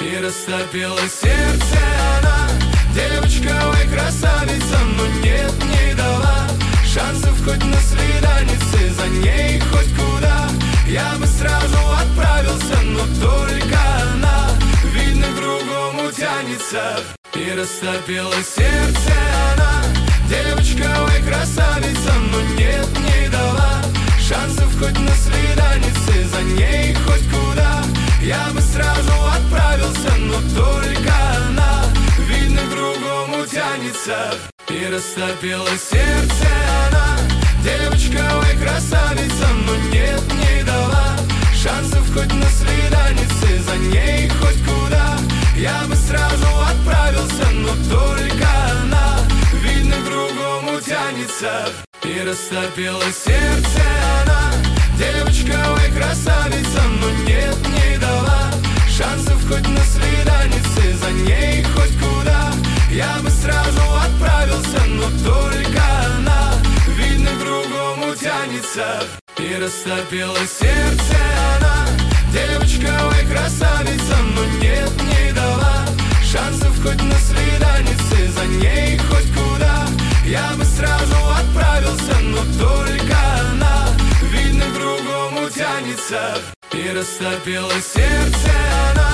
И растопила сердце она. Девочка, ой, красавица, но нет, не дала шансов хоть на свиданице, за ней хоть куда я бы сразу отправился, но только она, видно, к другому тянется. И растопила сердце она. Девочка, ой, красавица, но нет, не дала шансов хоть на свиданице, за ней хоть куда я бы сразу отправился, но только она, видно, к другому тянется. И растопила сердце она. Девочка, ой, красавица, но нет, не дала шансов хоть на свиданице, за ней хоть куда я бы сразу отправился, но только она, видно, к другому тянется. И растопила сердце она. Девочка, ой, красавица, но нет, не дала шансов хоть на свиданице, за ней хоть куда я бы сразу отправился, но только она, видно, к другому тянется. И растопила сердце она. Девочка, ой, красавица, но нет, не дала шансов хоть на свиданице, за ней хоть куда я бы сразу отправился, но только она, видно, к другому тянется. И растопила сердце она.